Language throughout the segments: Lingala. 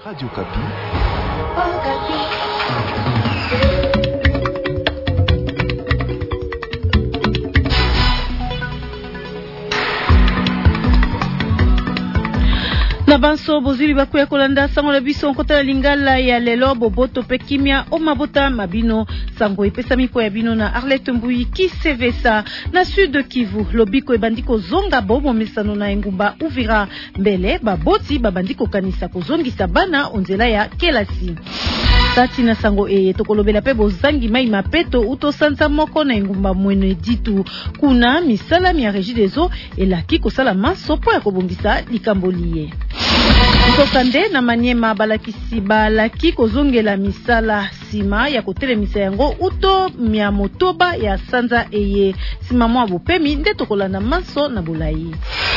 Radio Kapi. Na banso bozili bakuya kolanda sango la biso nkota lingala ya lelo boboto pe kimia o mabota mabino sango epesa miko ya bino na Arlette Mbui Kisevesa na Sud Kivu lobiko ebandiko zonga bobo mesano na engumba Uvira mbele baboti babandiko kanisa kozongisa bana onzela ya kelasi tati na sango tokolobela pe bozangi mai mapeto uto sanza moko na engumba mwene ditu kuna misala mi ya Régie des Eaux elaki kosala maso po ya kobongisa likamboliye Kokande na Maniema balaki kozongela misala sima ya kotelemisa yango uto mia motoba ya sanza eye sima mwa bopemi nde tokolanda maso na bolayi.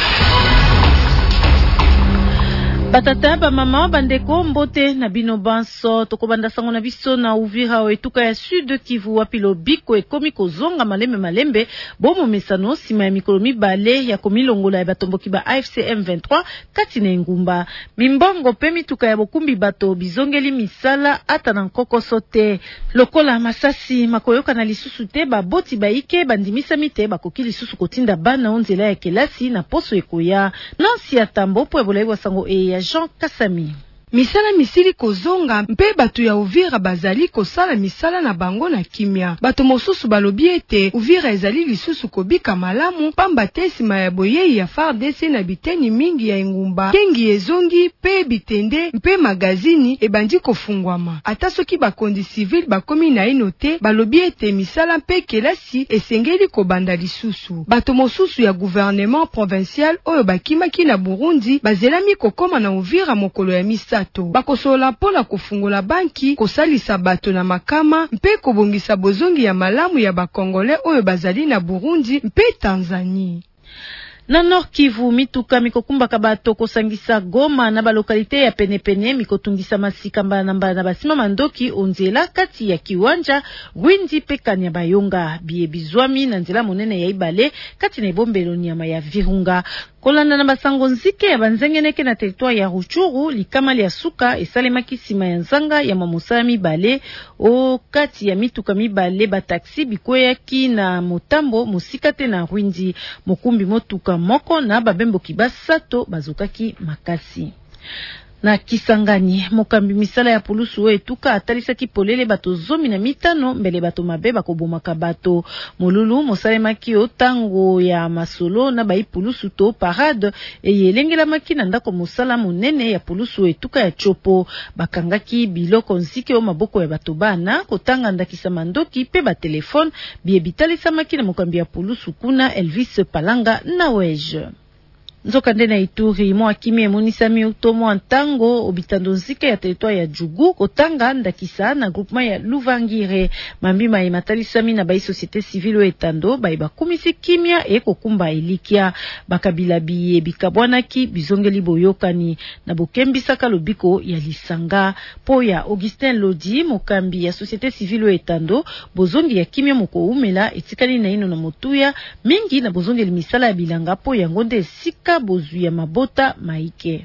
Batata ba mama bandeko mbote na bino banso tokobanda sango na biso na Uvira o etuka ya Sud Kivu wapilo biko ekomi kozonga malembe bomo mesano sima ya mikolo mibale ya komilongola ya batomboki ba AFC M23 kati na engumba mimbongo pe mituka ya bokumbi bato bizongeli misala ata na nkokoso te lokola masasi makoyoka na lisusu te baboti baike bandimisa mite bakoki lisusu kotinda bana onzela ya kelasi na poso ekoya nansi ya tambo po ebolaiwa sango ya Jean Kasami. Misala misili kozonga mpe bato ya Uvira bazali kosala misala na bango na kimia. Bato mosusu balobi ete Uvira ezali lisusu kobika malamu pamba te sima ya boyei ya FARDC na biteni mingi ya engumba. Kengi ezongi pe bitende mpe magazini ebandi kofungwama. Ata soki bakondi civil bakomi na ino te balobi ete misala mpe kelasi esengeli kobanda lisusu. Bato mosusu ya gouvernement provincial oyo bakimaki na Burundi bazelami kokoma na Uvira mokolo ya misa bakosola pola kufungola banki kosalisa bato na makama mpe kobongisa bozongi ya malamu ya bakongole oyo bazali na Burundi mpe Tanzania. Na Nord Kivu mituka mikokumbaka bato kosangisa Goma na balokalite ya penepene mikotungisa masika na basima mandoki onzela kati ya kiwanja Rwindi pe Kanya Bayonga biye bizwami na nzela monene ya ibale kati na ebombelo nyama ya Virunga kolanda na basango nzike ya banzengeneke na territoire ya Ruchuru likamali ya suka esalemaki sima ya nzanga ya mamusala mibale o kati ya mituka mibale ba taxi bikweyaki na motambo musika te na Rwindi mokumbi motuka moko na babembo kibasato bazokaki makasi. Na Kisangani mokambi misala ya pulusu etuka atalisaki polele bato 15 mbele bato mabe bakobomaka bato molulu mosalemaki otango ya masolo na bai pulusu to parade eyelengela maki na ndako mosala monene ya pulusu etuka ya chopo bakangaki biloko nzike o maboko ya bato bana kotanga ndakisa mandoki pe ba telefone bie bitalisa maki na mokambi ya pulusu kuna Elvis Palanga na Weje. Nzokande na Ituri mo akimi emunisami utomo antango obitando nzike ya territoire ya Jugu kotanga ndakisa na groupement ya Luvangire mambima ematalisami na bai société civile etando bai bakumisi kimia ekokumba elikia bakabila biye bikabwanaki bizongeli boyokani na bokembisaka lobiko ya lisanga po ya Augustin Lodi mokambi ya société civile etando bozongi ya kimia moko umela etikali na ino na motuya mingi na bozongeli misala ya bilanga po ya ngonde sika bozu ya mabota maike.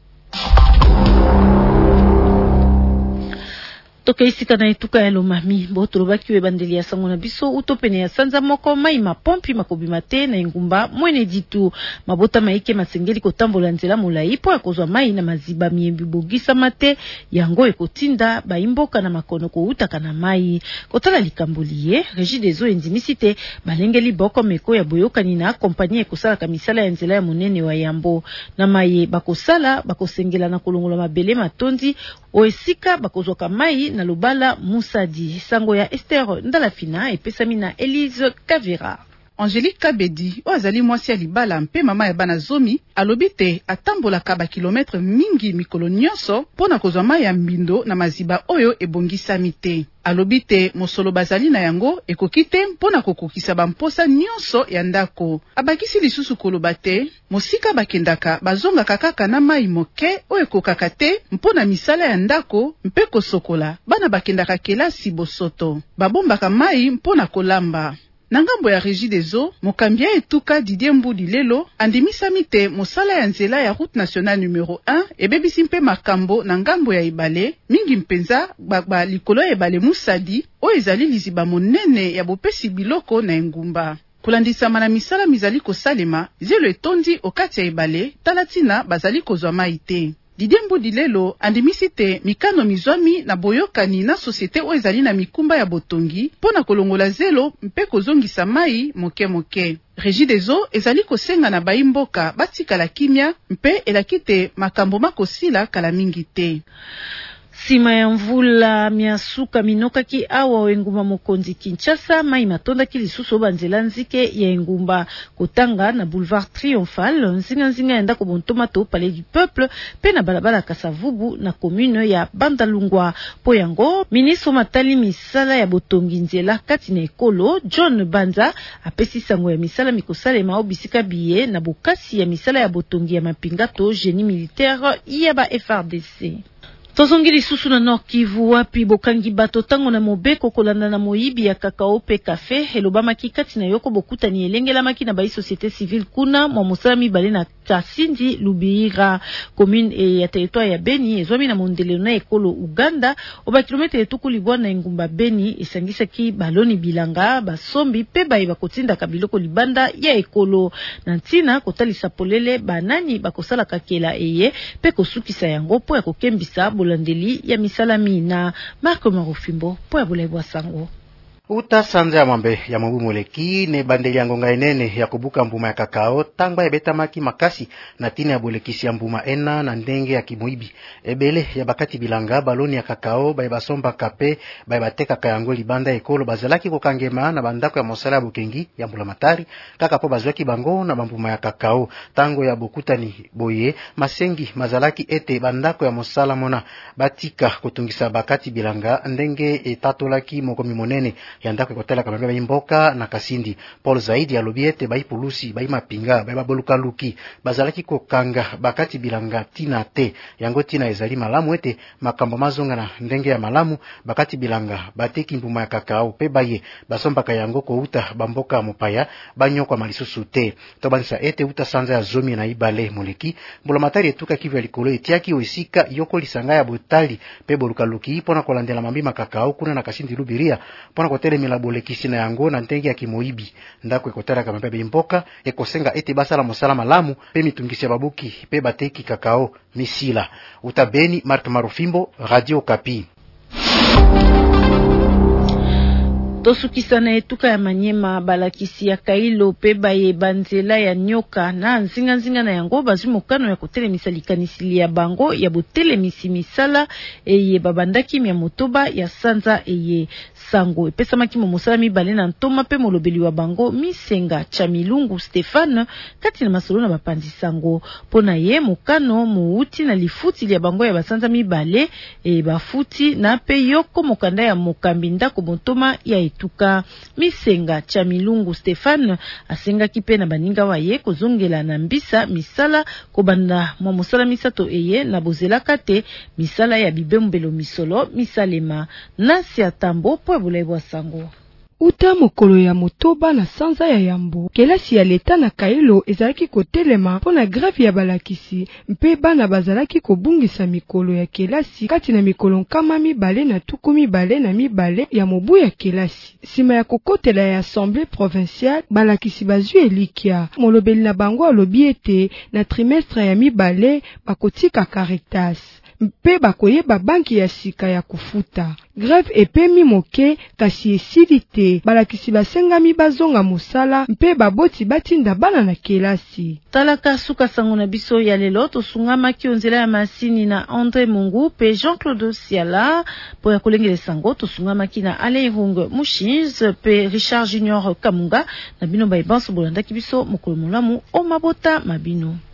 Toka isika na etuka ya Lomami boto lobaki webandeli ya sango na biso utopene ya sanza moko mai mapompi makobimate na engumba mwene ditu mabota maike masengeli kotambola nzela molai po akozwa mai na maziba miembi bogisa mate yango ekotinda baimboka na makono ko utaka na mai kotala likamboliye Régie des Eaux endimisite balengeli boko meko ya boyokani na kompanie ekosala kamisala ya nzela ya monene wa Yambo na mai bakosala bakosengela na kolongola mabele matondi oesika bakozwa mai na Lubala Musadi sango ya Esther Ndalafina epesami na Elise Kavira. Angélique Kabedi oazali mwasi ya libala mpe mama ya bana zomi alobi te atambolaka ba kilometre mingi mikolo nyonso pona kozwa mai ya mbindo na maziba oyo ebongisami te. Alobi te mosolo bazali na yango ekoki te mpona kokokisa bamposa nyonso ya ndako. Abakisi lisusu koloba te mosika bakendaka bazongaka kaka na mai moke oyo ekokaka te mpona misala ya ndako mpe kosokola bana bakendaka kelasi bosoto babombaka mai mpona kolamba. Na ngambo ya Régie des Eaux, mokambi etuka Didier Mbudi lelo andimisami te mosala ya nzela ya route nationale numéro 1 ebebisi mpe makambo na ngambo ya ebale mingi mpenza gbagba likolo ya ebale Musadi oyo ezali liziba monene ya bopesi biloko na engumba. Kulandisama na misala mizali kosalema zelo etondi okati ya ebale talatina bazali kozwa mai te. Didier Mbudi lelo andimisi te mikano mizwami na boyokani na société oyo ezali na mikumba ya botongi pona kolongola zelo mpe kozongisa mai moke. Régie des Eaux ezali kosenga na baimboka batikala kimia mpe elaki te makambo makosila kala mingi te. Sima ya mvula miasuka minokaki awa engumba mokonzi Kinshasa mai matondaki lisusu banzela nzike ya engumba kotanga na boulevard Triomphal nzinga enda ko bontoma to palais du peuple pe na balabala Kasavubu na commune ya Bandalungwa. Po yango ministre matali misala ya botongi nzela kati na ekolo John Banza apesi sango ya misala mikosalema obisika biye na bokasi ya misala ya botongi ya mapinga to génie militaire ya ba FRDC. Tozongeli susu na Nord Kivu wapi bokangi bato tango na mobeko kolanda na moyibi ya kakao pe kafe elobama kikati na yoko bokuta ni elengela maki na bai société civile kuna mwa mosala mibale na Kasindi Lubira commune ya territoire ya Beni ezwami na mondele na ekolo Uganda oba kilometre etuku libwa na engumba Beni esangisa ki baloni bilanga basombi pe bai bakotinda kabiloko libanda ya ekolo na ntina kotalisa polele banani bakosala kakela eye pe kosukisa yango po ya kokembisa bolandeli ya misala mina. Marco Marufimbo po ya bulebwa sango. Uta sanza ya mambe ya mubumoleki ne bandeli ya ngonga enene ya kubuka mbuma ya kakao tangba ya betamaki makasi na tine ya bolekisi ya mbuma ena na ndenge ya kimoibi ebele ya bakati bilanga baloni ya kakao bai basomba kape bai bateka kayango libanda ekolo bazalaki kokangema na bandako ya mosala ya bukengi ya mbula matari kaka po bazwaki bango na mbuma ya kakao tango ya bokutani boye masengi mazalaki ete bandako ya mosala mona batika kutungisa bakati bilanga ndenge etatolaki mokomi monene yandako kotela kama imboka na Kasindi. Paul Zaidi alobiete bai pulusi bai mapinga bai baboluka luki bazalaki kokanga bakati bilanga tina te yango tina ezali malamu ete makambo mazonga na ndenge ya malamu bakati bilanga bateki mbuma ya kakao pe baye basombaka yango ko uta bamboka mopaya banyokwa malisusu te to banisa ete uta sanza ya zomi na ibale moleki mbula matari etuka Kivu ya likolo etiaki oisika yoko lisanga ya botali pe boluka luki pona kolandela mambima kakao kuna na Kasindi Lubiria pona kotele milabole kisina yango na ndenge ya kimoibi ndako ekotara kama pe mboka ekosenga ete basala mosala malamu pe mitungisi ya babuki pe bateki kakao misila. Utabeni Mark Marufimbo, Radio Kapi. Tosukisa na etuka ya Manyema balakisi ya Kailo pe baye banzela ya nyoka na nzinga na yango bazwi mokano ya kotelemisa likanisi ya bango ya botelemisi misala eye babandaki mya motoba ya sanza eye sango epesamaki mosala mibale na ntoma pe molobeli wa bango Misenga Chamilungu Stefane kati na masolo na bapanzi sango pona ye mokano muuti na lifuti ya bango ya basanza mibale e bafuti na pe yoko mokanda ya mokambi ndako montoma ya etuka. Misenga Chamilungu Stefane asengaki pe na baninga wa ye kozongela na mbisa misala kobanda mwa mosala misato eye na bozelaka te misala ya bibembelo misolo misalema nasi atambo po bulebwa sango. Uta mokolo ya motoba na sanza ya yambo kelasi ya leta na Kailo ezalaki kotelema pona grave ya balakisi mpe bana bazalaki kobungisa mikolo ya kelasi kati na mikolo nkama mibale na tuku mibale na mibale ya mobu ya kelasi. Sima ya kokotela ya assemblée provinciale balakisi bazwi elikia molobeli na bango alobi ete na trimestre ya mibale bakotika Caritas mpe bakoyeba banki ya sika ya kufuta. Greve epemi moke kasi esili te balakisi basengami bazonga mosala mpe baboti batinda bana na kelasi. Talaka suka sango na biso ya lelo tosungama ki onzela ya masini na André Mungu pe Jean-Claude Siala po ya kolengele sango tosungama ki na Alain Rung Mushiz pe Richard Junior Kamunga na bino ba ibanso bolanda ki biso mokolo molamu o mabota mabino.